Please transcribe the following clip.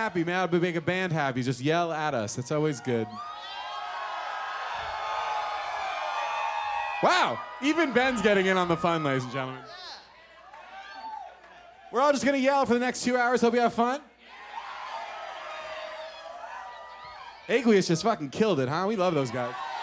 happy, man. It'll make a band happy. Just yell at us. It's always good. Wow, even Ben's getting in on the fun, ladies and gentlemen. We're all just gonna yell for the next 2 hours. Hope you have fun. Aqueous just fucking killed it, huh? We love those guys.